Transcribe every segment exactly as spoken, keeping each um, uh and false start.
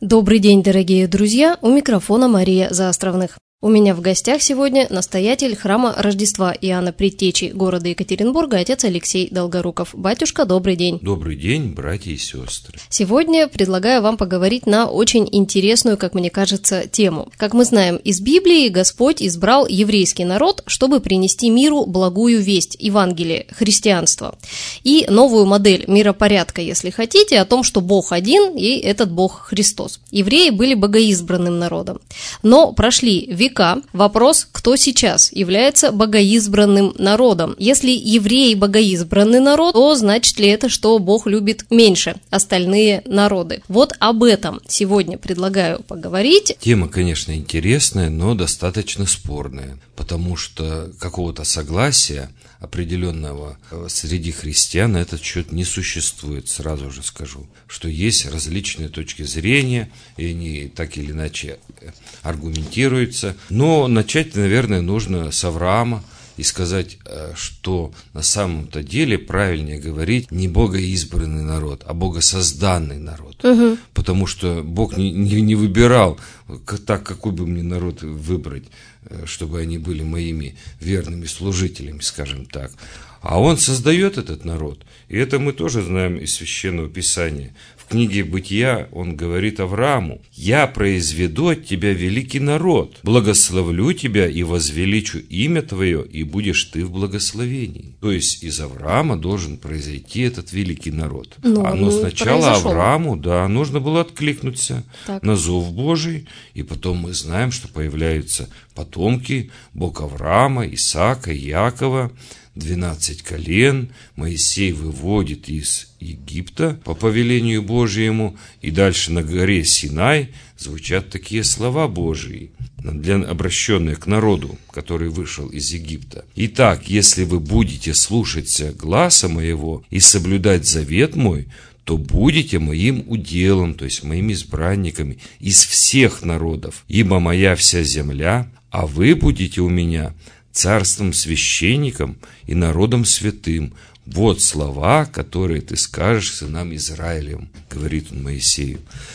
Добрый день, дорогие друзья! У микрофона Мария Заостровных. У меня в гостях сегодня настоятель храма Рождества Иоанна Предтечи города Екатеринбурга, отец Алексей Долгоруков. Батюшка, добрый день! Добрый день, братья и сестры! Сегодня предлагаю вам поговорить на очень интересную, как мне кажется, тему. Как мы знаем из Библии, Господь избрал еврейский народ, чтобы принести миру благую весть, Евангелие, христианство. И новую модель миропорядка, если хотите, о том, что Бог один, и этот Бог Христос. Евреи были богоизбранным народом. Но прошли века. Вопрос, кто сейчас является богоизбранным народом. Если евреи богоизбранный народ, то значит ли это, что Бог любит меньше остальные народы? Вот об этом сегодня предлагаю поговорить. Тема, конечно, интересная, но достаточно спорная, потому что какого-то согласия определенного среди христиан на этот счет не существует, сразу же скажу, что есть различные точки зрения, и они так или иначе аргументируются. Но начать, наверное, нужно с Авраама и сказать, что на самом-то деле правильнее говорить не богоизбранный народ, а богосозданный народ. Угу. Потому что Бог не, не, не выбирал, так какой бы мне народ выбрать, чтобы они были моими верными служителями, скажем так. А Он создает этот народ. И это мы тоже знаем из Священного Писания. В книге Бытия Он говорит Аврааму: «Я произведу от тебя великий народ, благословлю тебя и возвеличу имя твое, и будешь ты в благословении». То есть из Авраама должен произойти этот великий народ. Но, а но сначала произошел. Аврааму, да, нужно было откликнуться так. на зов Божий, и потом мы знаем, что появляются потомки Бога Авраама, Исаака, Иакова, двенадцать колен. Моисей выводит из Египта по повелению Божьему, и дальше на горе Синай звучат такие слова Божьи, для, обращенные к народу, который вышел из Египта. «Итак, если вы будете слушаться гласа моего и соблюдать завет мой, то будете моим уделом», то есть моими избранниками из всех народов, ибо моя вся земля, а вы будете у меня царством священником и народом святым. Вот слова, которые ты скажешь сынам Израилевым, говорит он Моисею.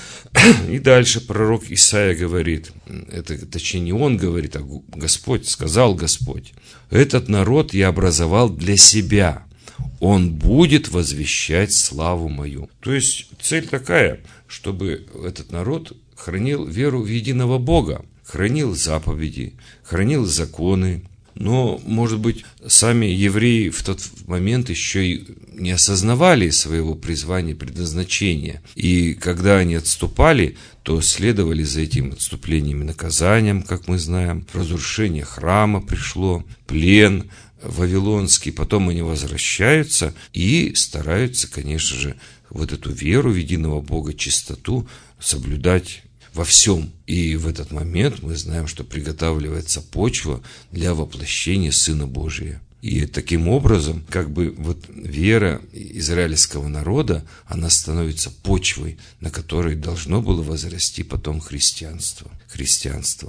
И дальше пророк Исаия говорит, это точнее не он говорит, а Господь, сказал Господь: «Этот народ я образовал для себя, он будет возвещать славу мою». То есть цель такая, чтобы этот народ хранил веру в единого Бога, хранил заповеди, хранил законы. Но, может быть, сами евреи в тот момент еще и не осознавали своего призвания, предназначения. И когда они отступали, то следовали за этим отступлением и наказанием, как мы знаем. Разрушение храма пришло, плен вавилонский. Потом они возвращаются и стараются, конечно же, вот эту веру в единого Бога, чистоту соблюдать во всем. И в этот момент мы знаем, что приготавливается почва для воплощения Сына Божия. И таким образом, как бы вот вера израильского народа, она становится почвой, на которой должно было возрасти потом христианство. Христианство.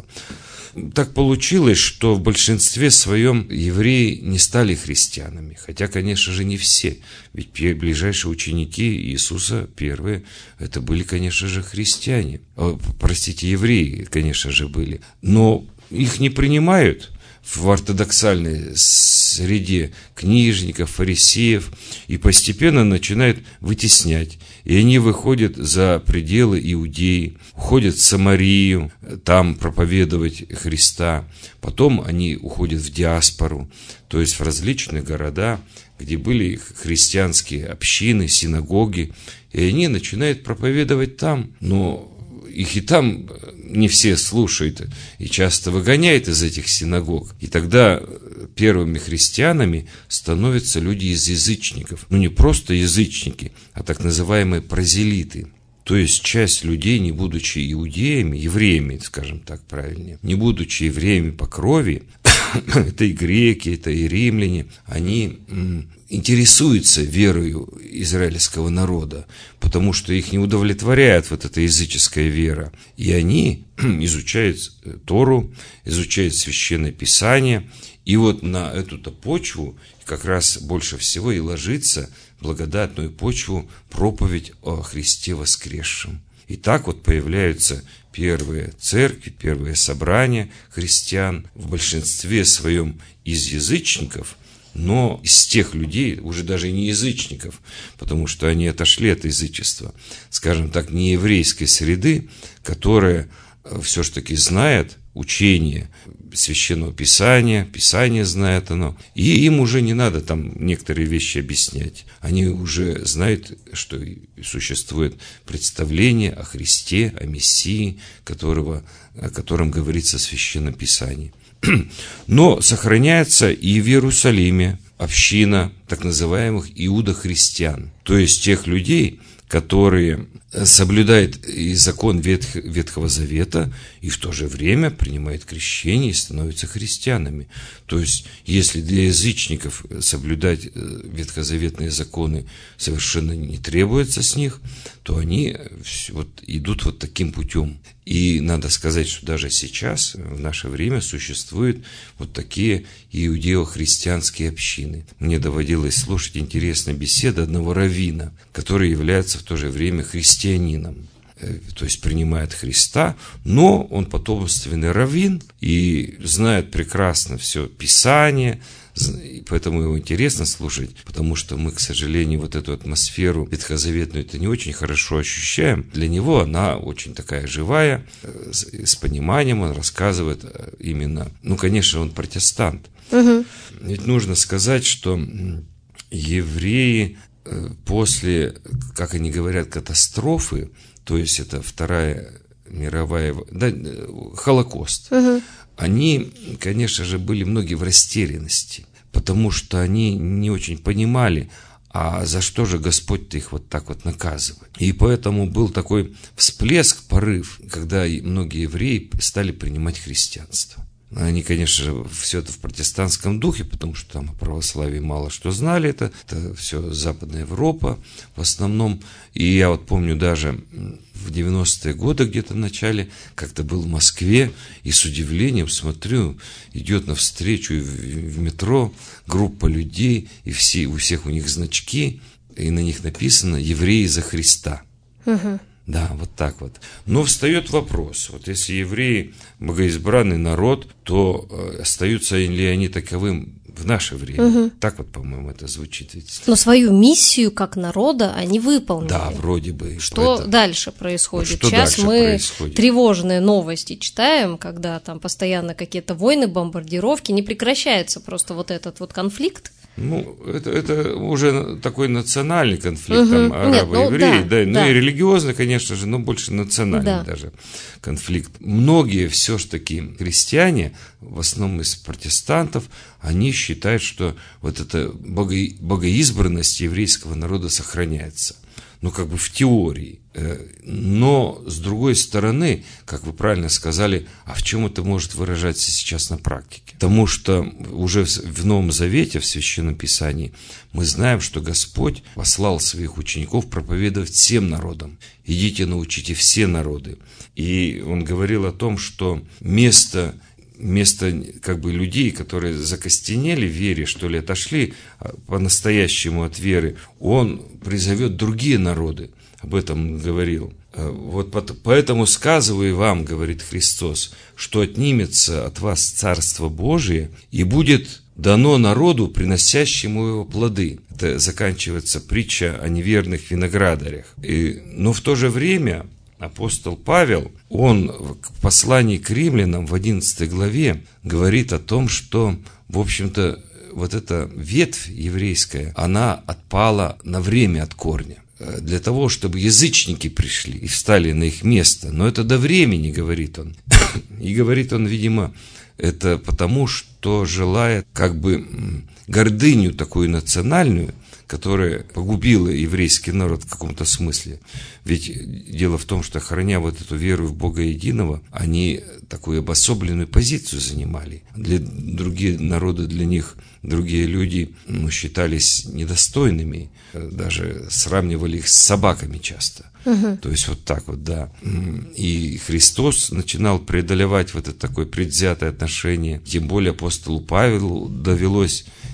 Так получилось, что в большинстве своем евреи не стали христианами. Хотя, конечно же, не все. Ведь ближайшие ученики Иисуса, первые, это были, конечно же, христиане. О, простите, евреи, конечно же, были. Но их не принимают в ортодоксальной среде книжников, фарисеев, и постепенно начинают вытеснять. И они выходят за пределы Иудеи, уходят в Самарию, там проповедовать Христа. Потом они уходят в диаспору, то есть в различные города, где были христианские общины, синагоги, и они начинают проповедовать там. Но их и там не все слушают, и часто выгоняют из этих синагог. И тогда первыми христианами становятся люди из язычников. Ну, не просто язычники, а так называемые прозелиты. То есть часть людей, не будучи иудеями, евреями, скажем так правильнее, не будучи евреями по крови, это и греки, это и римляне, они интересуются верою израильского народа, потому что их не удовлетворяет вот эта языческая вера. И они изучают Тору, изучают Священное Писание, и вот на эту-то почву как раз больше всего и ложится благодатную почву проповедь о Христе воскресшем. И так вот появляются первые церкви, первые собрания христиан, в большинстве своем из язычников, но из тех людей, уже даже не язычников, потому что они отошли от язычества, скажем так, не еврейской среды, которая все ж таки знает учение Священного Писания, Писание знает оно, и им уже не надо там некоторые вещи объяснять. Они уже знают, что существует представление о Христе, о Мессии, которого, о котором говорится в Священном Писании. Но сохраняется и в Иерусалиме община так называемых иудохристиан, то есть тех людей, которые соблюдают и закон Ветх, Ветхого Завета, и в то же время принимают крещение и становятся христианами. То есть, если для язычников соблюдать ветхозаветные законы совершенно не требуется с них, то они вот идут вот таким путем. И надо сказать, что даже сейчас, в наше время, существуют вот такие иудео-христианские общины. Мне доводилось слушать интересные беседы одного раввина, который является в то же время христианином. То есть принимает Христа, но он потомственный раввин и знает прекрасно все Писание, и поэтому его интересно слушать, потому что мы, к сожалению, вот эту атмосферу ветхозаветную это не очень хорошо ощущаем. Для него она очень такая живая, с, с пониманием он рассказывает именно, ну, конечно, он протестант. Угу. Ведь нужно сказать, что евреи после, как они говорят, катастрофы, то есть это Вторая мировая, да, Холокост, угу. Они, конечно же, были многие в растерянности, потому что они не очень понимали, а за что же Господь-то их вот так вот наказывает. И поэтому был такой всплеск, порыв, когда многие евреи стали принимать христианство. Они, конечно же, все это в протестантском духе, потому что там о православии мало что знали, это, это все Западная Европа в основном. И я вот помню даже в девяностые годы где-то в начале, как-то был в Москве, и с удивлением смотрю, идет навстречу в, в метро группа людей, и все, у всех у них значки, и на них написано «Евреи за Христа». Угу. Да, вот так вот. Но встает вопрос, вот если евреи богоизбранный народ, то э, остаются ли они таковым в наше время? Угу. Так вот, по-моему, это звучит. Ведь. Но свою миссию как народа они выполнили. Да, вроде бы. Что это... дальше происходит? Вот что Сейчас дальше мы происходит? Тревожные новости читаем, когда там постоянно какие-то войны, бомбардировки, не прекращается просто вот этот вот конфликт. Ну, это, это уже такой национальный конфликт, угу. там, арабо-евреи, ну, да, да, ну да. И религиозный, конечно же, но больше национальный да. даже конфликт. Многие все-таки христиане, в основном из протестантов, они считают, что вот эта бого, богоизбранность еврейского народа сохраняется. Ну, как бы в теории. Но, с другой стороны, как вы правильно сказали, а в чем это может выражаться сейчас на практике? Потому что уже в Новом Завете, в Священном Писании, мы знаем, что Господь послал своих учеников проповедовать всем народам. Идите, научите все народы. И Он говорил о том, что место... Вместо как бы людей, которые закостенели в вере, что ли, отошли по-настоящему от веры, Он призовет другие народы. Об этом Он говорил. Вот поэтому сказываю вам, говорит Христос, что отнимется от вас Царство Божие и будет дано народу, приносящему его плоды. Это заканчивается притча о неверных виноградарях. И, но в то же время апостол Павел, он в послании к римлянам в одиннадцатой главе говорит о том, что, в общем-то, вот эта ветвь еврейская, она отпала на время от корня. Для того, чтобы язычники пришли и встали на их место. Но это до времени, говорит он. И говорит он, видимо, это потому, что желает как бы гордыню такую национальную, которая погубила еврейский народ в каком-то смысле. Ведь дело в том, что, храня вот эту веру в Бога Единого, они такую обособленную позицию занимали. Для других народов, для них другие люди ну, считались недостойными, даже сравнивали их с собаками часто. Угу. То есть вот так вот, да. И Христос начинал преодолевать вот это такое предвзятое отношение. Тем более апостолу Павелу довелось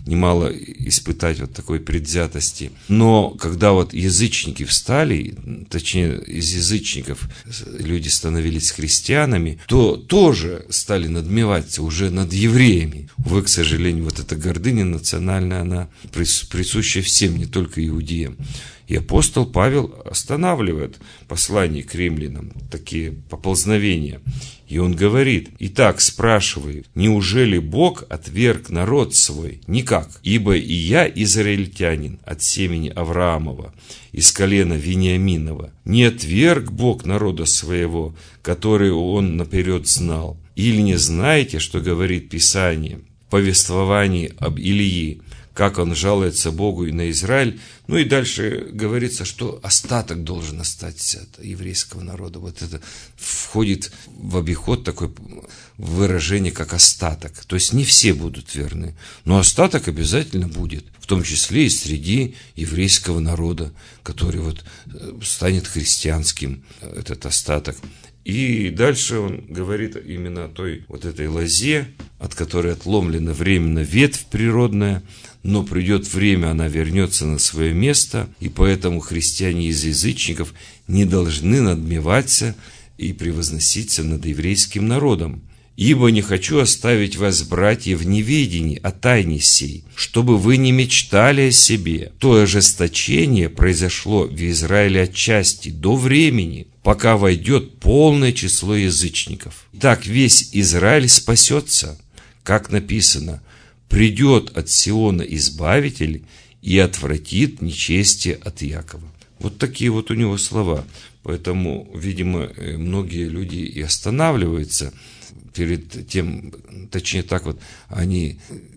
немало испытать вот такой предвзятости. Но когда вот язычники встали, точнее, из язычников люди становились христианами, то тоже стали надмеваться уже над евреями. Увы, к сожалению, вот эта гордыня национальная, она присуща всем, не только иудеям. И апостол Павел останавливает послание к римлянам, такие поползновения. И он говорит: «Итак, спрашиваю, неужели Бог отверг народ свой? Никак. Ибо и я израильтянин от семени Авраамова, из колена Вениаминова. Не отверг Бог народа своего, который он наперед знал. Или не знаете, что говорит Писание в повествовании об Илии, как он жалуется Богу и на Израиль?» Ну и дальше говорится, что остаток должен остаться от еврейского народа. Вот это входит в обиход такое выражение, как остаток. То есть не все будут верны, но остаток обязательно будет, в том числе и среди еврейского народа, который вот станет христианским, этот остаток. И дальше он говорит именно о той вот этой лозе, от которой отломлена временно ветвь природная, но придет время, она вернется на свое место, и поэтому христиане из язычников не должны надмеваться и превозноситься над еврейским народом. «Ибо не хочу оставить вас, братья, в неведении о тайне сей, чтобы вы не мечтали о себе. То ожесточение произошло в Израиле отчасти до времени, пока войдет полное число язычников. Так весь Израиль спасется, как написано: придет от Сиона Избавитель и отвратит нечестие от Якова». Вот такие вот у него слова. Поэтому, видимо, многие люди и останавливаются перед тем, точнее так вот, они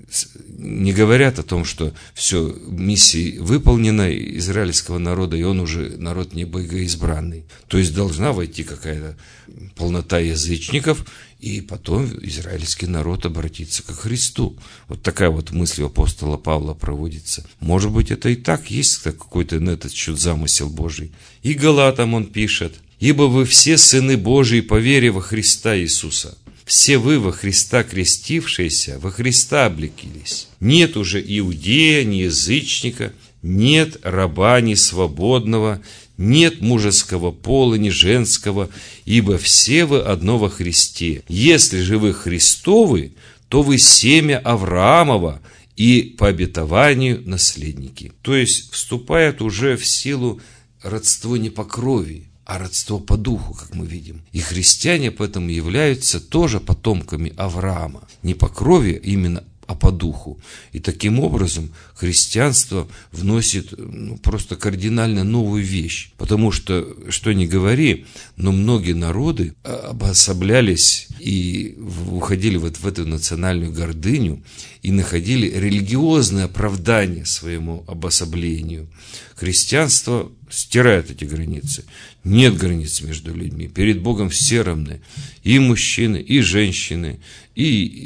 не говорят о том, что все, миссия выполнена израильского народа, и он уже народ не богоизбранный. То есть должна войти какая-то полнота язычников, и потом израильский народ обратится ко Христу. Вот такая вот мысль у апостола Павла проводится. Может быть, это и так есть какой-то на этот счет замысел Божий. И Галатам он пишет: «Ибо вы все сыны Божии по вере во Христа Иисуса. Все вы во Христа крестившиеся, во Христа облеклись. Нет уже иудея, ни язычника, нет раба, ни свободного, нет мужеского пола, ни женского, ибо все вы одно во Христе. Если же вы Христовы, то вы семя Авраамова и по обетованию наследники». То есть вступает уже в силу родство не по крови, а родство по духу, как мы видим. И христиане поэтому являются тоже потомками Авраама. Не по крови именно, а по духу. И таким образом христианство вносит ну, просто кардинально новую вещь. Потому что, что ни говори, но многие народы обособлялись и уходили вот в эту национальную гордыню и находили религиозное оправдание своему обособлению. Христианство стирает эти границы. Нет границ между людьми. Перед Богом все равны. И мужчины, и женщины, и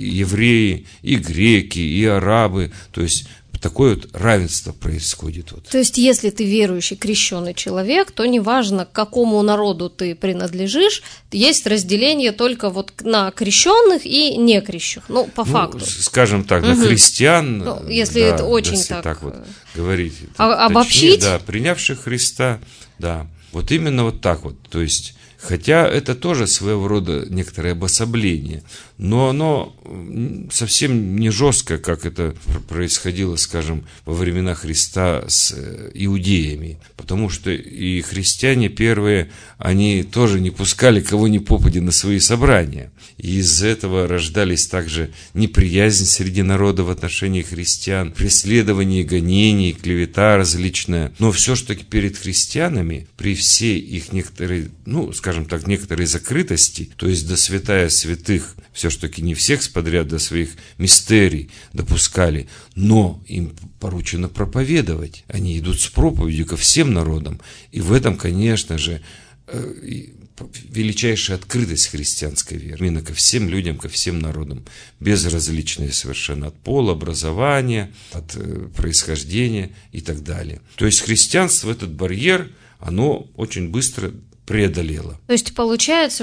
евреи, и греки, и арабы. То есть такое вот равенство происходит. Вот. То есть, если ты верующий, крещеный человек, то неважно, к какому народу ты принадлежишь, есть разделение только вот на крещенных и некрещенных. Ну, по ну, факту. Скажем так, угу. на христиан, ну, если да, это очень если так, так вот говорить. А, обобщить? Да, принявших Христа, да. Вот именно вот так вот. То есть, хотя это тоже своего рода некоторое обособление, но оно совсем не жесткое, как это происходило, скажем, во времена Христа с иудеями. Потому что и христиане первые, они тоже не пускали кого ни попадя на свои собрания. И из-за этого рождались также неприязнь среди народа в отношении христиан, преследование, гонение, клевета различная. Но все ж таки перед христианами, при всей их некоторой, ну, скажем так, некоторой закрытости, то есть до святая святых, все ж таки не всех подряд до своих мистерий допускали, но им поручено проповедовать. Они идут с проповедью ко всем народам. И в этом, конечно же, величайшая открытость христианской веры. Именно ко всем людям, ко всем народам. Безразличные совершенно от пола, образования, от происхождения и так далее. То есть христианство, этот барьер, оно очень быстро преодолела. То есть получается,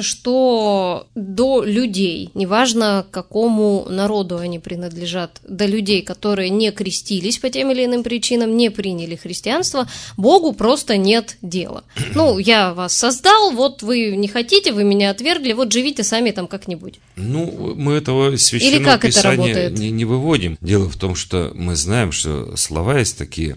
что до людей, неважно к какому народу они принадлежат, до людей, которые не крестились по тем или иным причинам, не приняли христианство, Богу просто нет дела. Ну, я вас создал, вот вы не хотите, вы меня отвергли, вот живите сами там как-нибудь. Ну, мы этого из Священного Или как Писания это работает? Не, не выводим. Дело в том, что мы знаем, что слова есть такие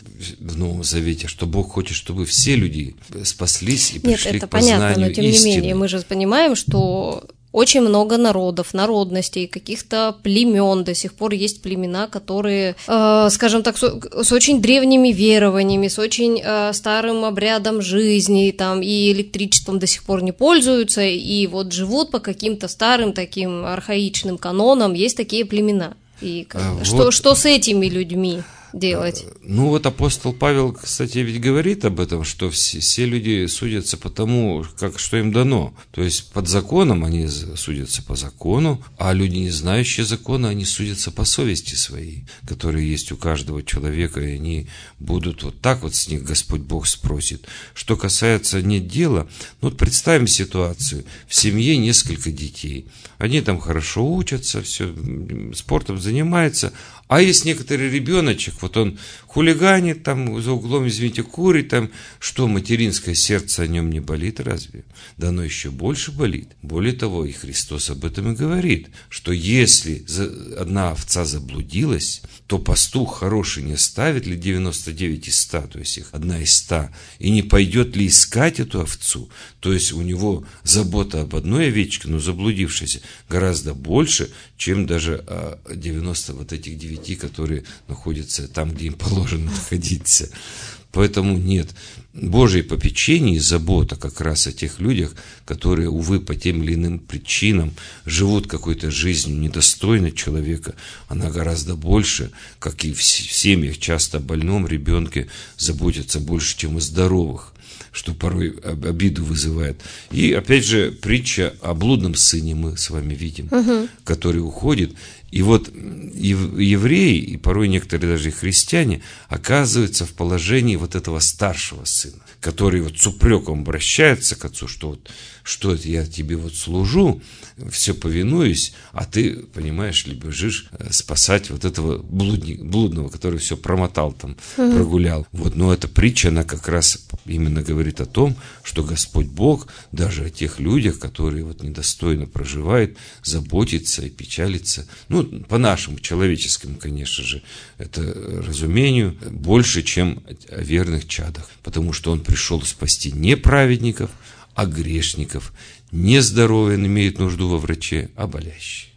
в Новом Завете, что Бог хочет, чтобы все люди спаслись и пришли Нет, это к познанию понятно, но тем истины. не менее, мы же понимаем, что очень много народов, народностей, каких-то племен, до сих пор есть племена, которые, э, скажем так, с, с очень древними верованиями, с очень э, старым обрядом жизни, там, и электричеством до сих пор не пользуются, и вот живут по каким-то старым таким архаичным канонам, есть такие племена. И А что, вот... что с этими людьми делать? Ну вот апостол Павел, кстати, ведь говорит об этом, что все, все люди судятся по тому, как, что им дано. То есть под законом они судятся по закону, а люди, не знающие закона, они судятся по совести своей, которая есть у каждого человека, и они будут вот так вот с них Господь Бог спросит. Что касается нет дела, ну вот представим ситуацию, в семье несколько детей, они там хорошо учатся, все, спортом занимаются, а есть некоторый ребеночек, вот он хулиганит, там за углом, извините, курит, там, что, материнское сердце о нем не болит разве? Да оно еще больше болит. Более того, и Христос об этом и говорит, что если одна овца заблудилась, то пастух хороший не оставит ли девяносто девять из ста, то есть их одна из ста, и не пойдет ли искать эту овцу? То есть у него забота об одной овечке, но заблудившейся, гораздо больше, чем даже девяносто вот этих девяти, которые находятся там, где им положено находиться. Поэтому нет, Божье попечение и забота как раз о тех людях, которые, увы, по тем или иным причинам живут какой-то жизнью недостойной человека, она гораздо больше, как и в семьях, часто о больном ребенке заботятся больше, чем о здоровых, что порой обиду вызывает. И, опять же, притча о блудном сыне мы с вами видим, угу. который уходит. И вот евреи, и порой некоторые даже и христиане, оказываются в положении вот этого старшего сына, который вот с упреком обращается к отцу, что вот, что это я тебе вот служу, все повинуюсь, а ты, понимаешь ли, бежишь спасать вот этого блудника, блудного, который все промотал там, угу. прогулял. Вот, но эта притча, она как раз именно говорит о том, что Господь Бог даже о тех людях, которые вот недостойно проживают, заботится и печалится. Ну, по нашему человеческому, конечно же, это разумению, больше, чем о верных чадах. Потому что Он пришел спасти не праведников, а грешников. Нездоровые имеют нужду во враче, а болящие.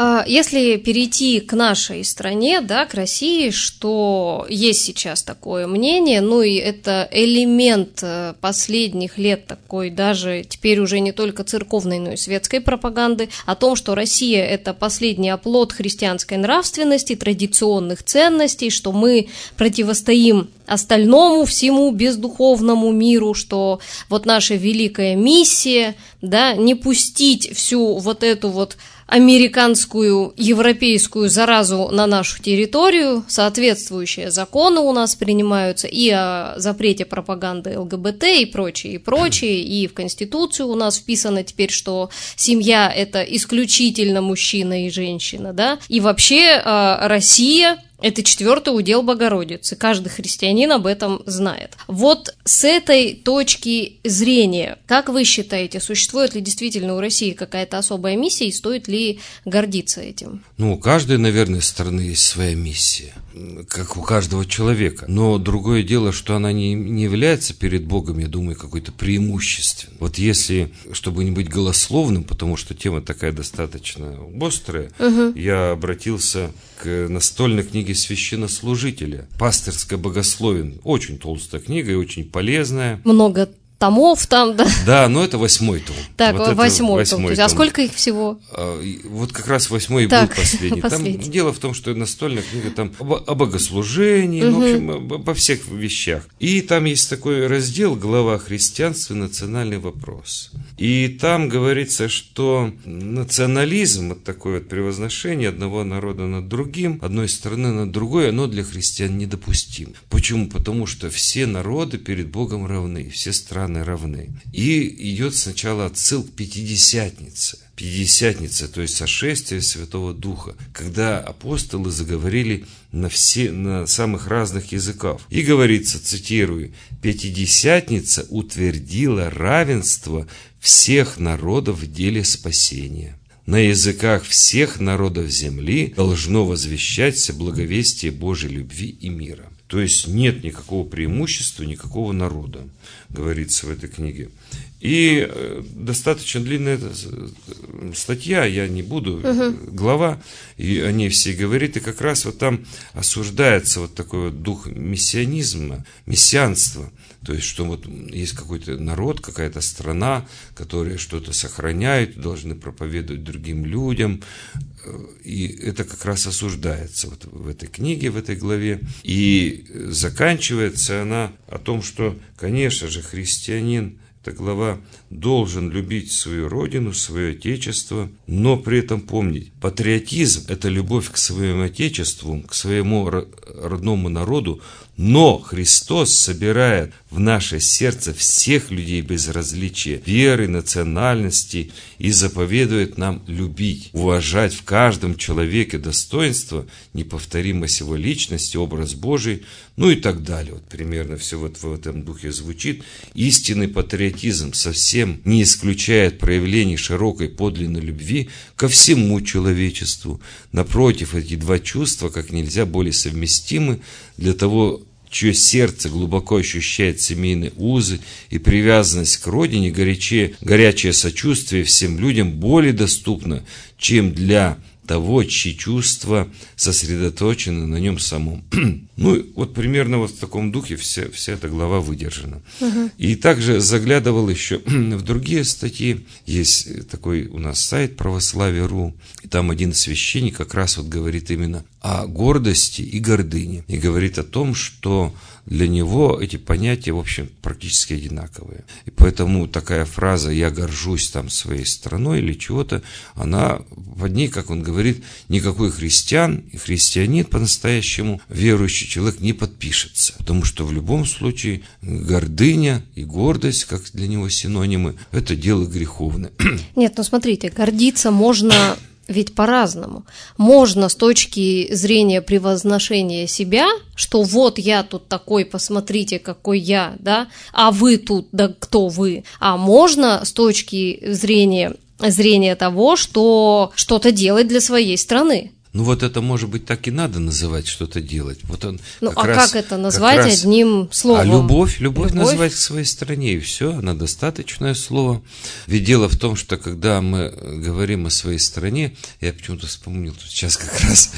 Если перейти к нашей стране, да, к России, что есть сейчас такое мнение, ну и это элемент последних лет такой, даже теперь уже не только церковной, но и светской пропаганды, о том, что Россия – это последний оплот христианской нравственности, традиционных ценностей, что мы противостоим остальному всему бездуховному миру, что вот наша великая миссия, да, не пустить всю вот эту вот американскую, европейскую заразу на нашу территорию, соответствующие законы у нас принимаются и о запрете пропаганды ЛГБТ и прочее, и прочее, и в Конституцию у нас вписано теперь, что семья – это исключительно мужчина и женщина, да, и вообще Россия – это четвертый удел Богородицы. Каждый христианин об этом знает. Вот с этой точки зрения, как вы считаете, существует ли действительно у России какая-то особая миссия и стоит ли гордиться этим? Ну, у каждой, наверное, страны есть своя миссия, как у каждого человека. Но другое дело, что она не, не является перед Богом, я думаю, какой-то преимущественной. Вот если, чтобы не быть голословным, потому что тема такая достаточно острая, угу. я обратился к настольной книге священнослужителя «Пастырское богословие». Очень толстая книга и очень полезная. Много томов там, да? Да, но это восьмой том. Так, вот восьмой, восьмой том. том. А сколько их всего? А, вот как раз восьмой и так, был последний. последний. Там дело в том, что настольная книга там об, о богослужении, угу. ну, в общем, об, обо всех вещах. И там есть такой раздел, глава «Христианство. Национальный вопрос». И там говорится, что национализм, вот такое вот превозношение одного народа над другим, одной страны над другой, оно для христиан недопустимо. Почему? Потому что все народы перед Богом равны, все страны страны равны. И идет сначала отсыл к Пятидесятнице. Пятидесятница, то есть сошествие Святого Духа, когда апостолы заговорили на, все, на самых разных языках. И говорится, цитирую, «Пятидесятница утвердила равенство всех народов в деле спасения. На языках всех народов земли должно возвещаться благовестие Божьей любви и мира». То есть нет никакого преимущества, никакого народа, говорится в этой книге. И достаточно длинная статья, я не буду, угу. глава, и о ней все говорит, и как раз вот там осуждается вот такой вот дух мессианизма, мессианства. То есть, что вот есть какой-то народ, какая-то страна, которая что-то сохраняет, должны проповедовать другим людям. И это как раз осуждается вот в этой книге, в этой главе. И заканчивается она о том, что, конечно же, христианин, эта глава, должен любить свою родину, свое отечество, но при этом помнить, патриотизм – это любовь к своему отечеству, к своему родному народу, но Христос собирает в наше сердце всех людей без различия веры, национальности и заповедует нам любить, уважать в каждом человеке достоинство, неповторимость его личности, образ Божий, ну и так далее. Вот примерно все вот в этом духе звучит. Истинный патриотизм совсем не исключает проявлений широкой подлинной любви ко всему человечеству. Напротив, эти два чувства как нельзя более совместимы для того, чье сердце глубоко ощущает семейные узы и привязанность к родине, горячее, горячее сочувствие всем людям более доступно, чем для того, чьи чувства сосредоточены на нем самом. Ну, вот примерно вот в таком духе вся, вся эта глава выдержана. Угу. И также заглядывал еще в другие статьи. Есть такой у нас сайт православие точка ру, и там один священник как раз вот говорит именно о гордости и гордыне. И говорит о том, что для него эти понятия, в общем, практически одинаковые. И поэтому такая фраза «я горжусь там своей страной» или чего-то, она под ней, как он говорит, никакой христиан и христианин по-настоящему верующий человек не подпишется. Потому что в любом случае гордыня и гордость, как для него синонимы, это дело греховное. Нет, ну смотрите, гордиться можно... Ведь по-разному. Можно с точки зрения превозношения себя, что вот я тут такой, посмотрите, какой я, да, а вы тут, да кто вы. А можно с точки зрения, зрения того, что что-то делать для своей страны. Ну вот это, может быть, так и надо называть, что-то делать. Вот он ну как а раз, как это назвать как раз, одним словом? А любовь, любовь, любовь называть к своей стране, и все, она достаточное слово. Ведь дело в том, что когда мы говорим о своей стране, я почему-то вспомнил тут сейчас как раз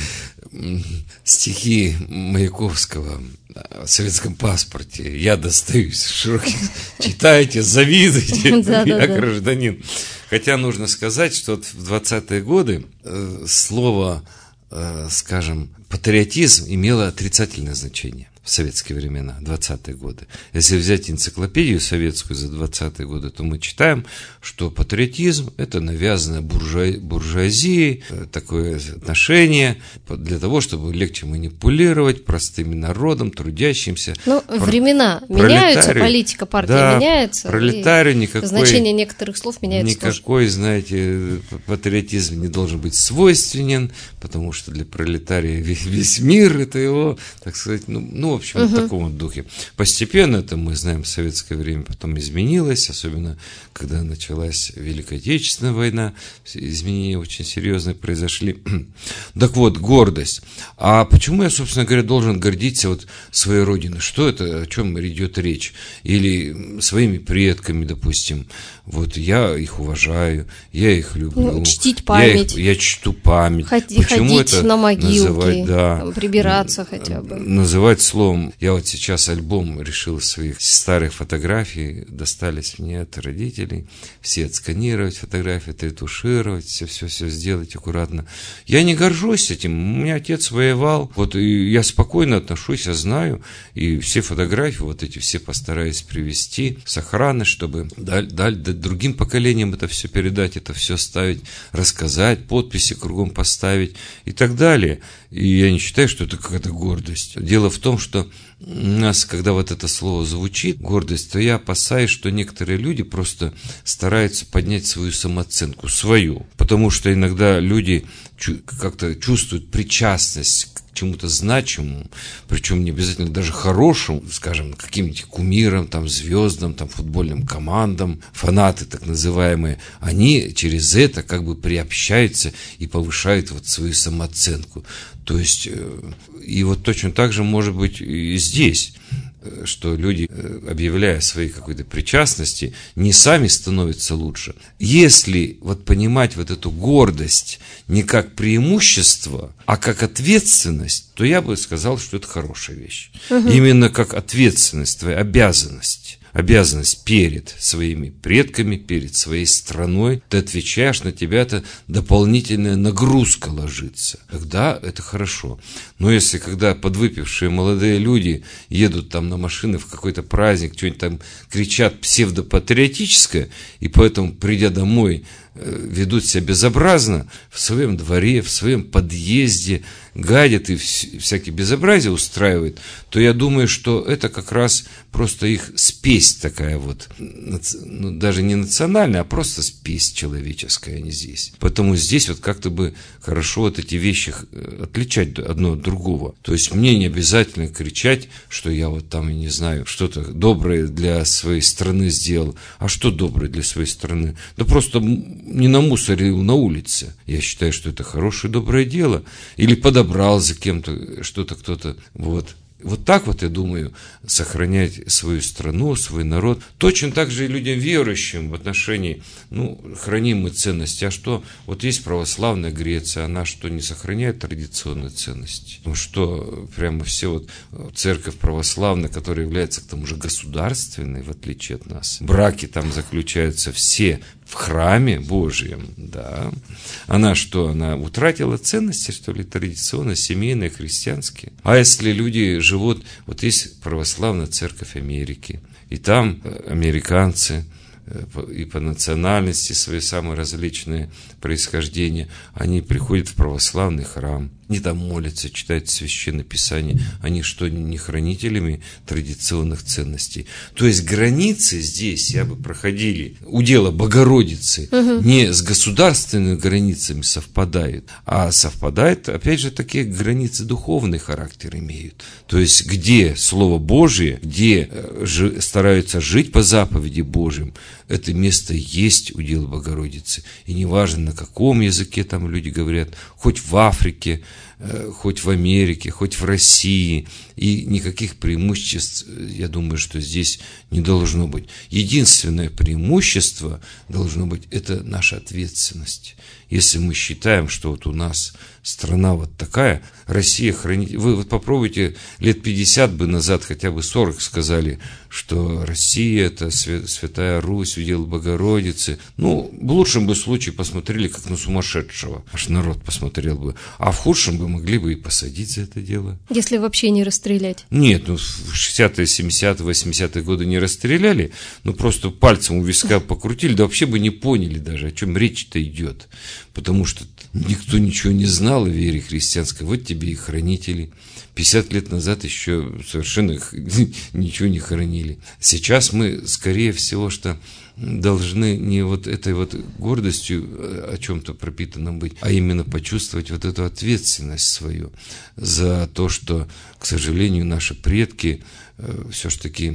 стихи Маяковского о советском паспорте. Я достаю из широких, читайте, завидуйте, я гражданин. Хотя нужно сказать, что в двадцатые годы слово, скажем, патриотизм имело отрицательное значение в советские времена, двадцатые годы. Если взять энциклопедию советскую за двадцатые годы, то мы читаем, что патриотизм – это навязанное буржуа... буржуазией такое отношение для того, чтобы легче манипулировать простым народом, трудящимся. Ну, Про... времена меняются, политика партии да, меняется. Пролетарию никакой... Значение некоторых слов меняется Никакой, тоже. знаете, патриотизм не должен быть свойственен, потому что для пролетария весь, весь мир – это его, так сказать, ну, ну в общем, угу. в таком вот духе. Постепенно это, мы знаем, в советское время потом изменилось, особенно когда началась Великая Отечественная война, изменения очень серьезные произошли. Так вот, гордость. А почему я, собственно говоря, должен гордиться вот своей родиной? Что это, о чем идет речь? Или своими предками, допустим. Вот я их уважаю, я их люблю. Ну, чтить память. Я, их, я чту память. Ходи, почему ходить это на могилки, называть, да, прибираться хотя бы. Называть словом. Я вот сейчас альбом решил своих старых фотографий, достались мне от родителей, все отсканировать фотографии, отретушировать, все-все-все сделать аккуратно. Я не горжусь этим, у меня отец воевал, вот и я спокойно отношусь, я знаю, и все фотографии, вот эти все постараюсь привести с охраны, чтобы даль, даль, другим поколениям это все передать, это все ставить, рассказать, подписи кругом поставить и так далее. И я не считаю, что это какая-то гордость. Дело в том, что что у нас, когда вот это слово звучит, гордость, то я опасаюсь, что некоторые люди просто стараются поднять свою самооценку, свою. Потому что иногда люди как-то чувствуют причастность к чему-то значимому, причем не обязательно даже хорошему, скажем, каким-нибудь кумирам, там, звездам, там, футбольным командам, фанаты так называемые, они через это как бы приобщаются и повышают вот свою самооценку. То есть, и вот точно так же может быть и здесь, что люди, объявляя своей какой-то причастности, не сами становятся лучше. Если вот понимать вот эту гордость не как преимущество, а как ответственность, то я бы сказал, что это хорошая вещь. Угу. Именно как ответственность, твоя обязанность. Обязанность перед своими предками, перед своей страной. Ты отвечаешь, на тебя это дополнительная нагрузка ложится. Тогда это хорошо. Но если когда подвыпившие молодые люди едут там на машины в какой-то праздник, что-нибудь там кричат псевдопатриотическое, и поэтому, придя домой, ведут себя безобразно в своем дворе, в своем подъезде, гадят и всякие безобразия устраивают, то я думаю, что это как раз просто их спесь такая вот, ну, даже не национальная, а просто спесь человеческая, они здесь. Поэтому здесь вот как-то бы хорошо вот эти вещи отличать одно от другого. То есть мне не обязательно кричать, что я вот там, я не знаю, что-то доброе для своей страны сделал. А что доброе для своей страны? Да просто не намусорил на улице. Я считаю, что это хорошее, доброе дело. Или подобрал за кем-то что-то кто-то. Вот. Вот так вот, я думаю, сохранять свою страну, свой народ. Точно так же и людям верующим в отношении, ну, храним мы ценности. А что? Вот есть православная Греция, она что, не сохраняет традиционные ценности? Ну что, прямо все вот церковь православная, которая является к тому же государственной, в отличие от нас. Браки там заключаются все в храме Божьем, да. Она что, она утратила ценности, что ли, традиционно, семейные, христианские? А если люди живут, вот есть православная церковь Америки, и там американцы, и по национальности свои самые различные происхождения, они приходят в православный храм, они там молятся, читают Священное Писание, они что, не хранителями традиционных ценностей? То есть границы здесь я бы проходили, удела Богородицы, угу. не с государственными границами совпадают, а совпадают, опять же, такие границы духовный характер имеют. То есть где Слово Божие, где ж, стараются жить по заповеди Божьим, это место есть удел Богородицы. И неважно, на каком языке там люди говорят, хоть в Африке, хоть в Америке, хоть в России. И никаких преимуществ, я думаю, что здесь не должно быть. Единственное преимущество должно быть, это наша ответственность. Если мы считаем, что вот у нас страна вот такая, Россия хранит... Вы вот попробуйте лет пятьдесят бы назад, хотя бы сорок сказали, что Россия это Святая Русь, удел Богородицы. Ну, в лучшем бы случае посмотрели, как на сумасшедшего. Аж народ посмотрел бы. А в худшем бы могли бы и посадить за это дело. Если вообще не расстрелять. Нет, ну в шестидесятые, семидесятые, восьмидесятые годы не расстреляли, ну просто пальцем у виска покрутили, да вообще бы не поняли даже, о чем речь-то идет. Потому что никто ничего не знал о вере христианской. Вот тебе и хранители. пятьдесят лет назад еще совершенно ничего не хранили. Сейчас мы, скорее всего, что должны не вот этой вот гордостью о чем-то пропитанном быть, а именно почувствовать вот эту ответственность свою за то, что, к сожалению, наши предки все-таки,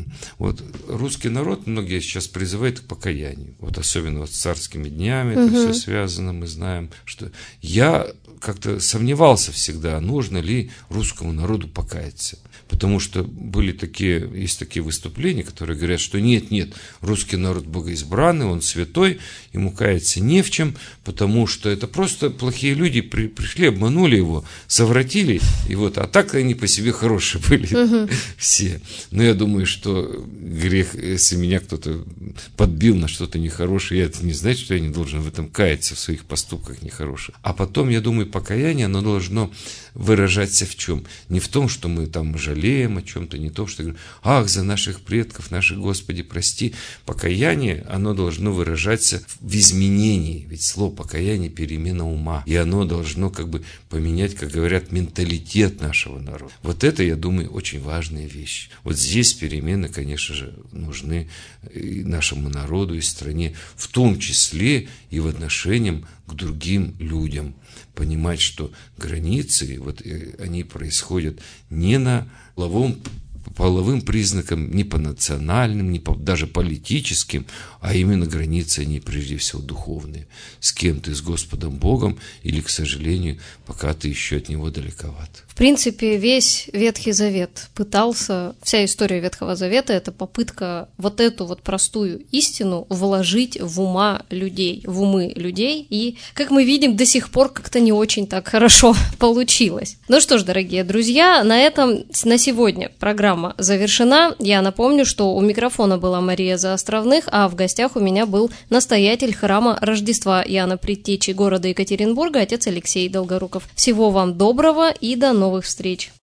вот русский народ, многие сейчас призывают к покаянию, вот особенно вот с царскими днями это угу. все связано, мы знаем, что я как-то сомневался всегда, нужно ли русскому народу покаяться, потому что были такие, есть такие выступления, которые говорят, что нет, нет, русский народ богоизбранный, он святой, ему каяться не в чем, потому что это просто плохие люди при, пришли, обманули его, совратили, и вот, а так они по себе хорошие были. Угу. Все. Но я думаю, что грех, если меня кто-то подбил на что-то нехорошее, это не значит, что я не должен в этом каяться, в своих поступках нехороших. А потом, я думаю, покаяние, оно должно выражаться в чем? Не в том, что мы там жалеем о чем-то, не то, что говорим, ах, за наших предков, наши Господи, прости. Покаяние, оно должно выражаться в изменении. Ведь слово покаяние – перемена ума. И оно должно как бы поменять, как говорят, менталитет нашего народа. Вот это, я думаю, очень важная вещь. Вот здесь перемены, конечно же, нужны и нашему народу, и стране, в том числе и в отношении к другим людям. Понимать, что границы, вот, они происходят не на половом, половым признакам, не по национальным, не по даже политическим, а именно границы, они прежде всего духовные. С кем ты, с Господом Богом, или, к сожалению, пока ты еще от Него далековат. В принципе, весь Ветхий Завет пытался, вся история Ветхого Завета – это попытка вот эту вот простую истину вложить в ума людей, в умы людей, и, как мы видим, до сих пор как-то не очень так хорошо получилось. Ну что ж, дорогие друзья, на этом на сегодня программа завершена. Я напомню, что у микрофона была Мария Заостровных, а в гостях у меня был настоятель храма Рождества Иоанна Предтечи города Екатеринбурга, отец Алексей Долгоруков. Всего вам доброго и до новых встреч!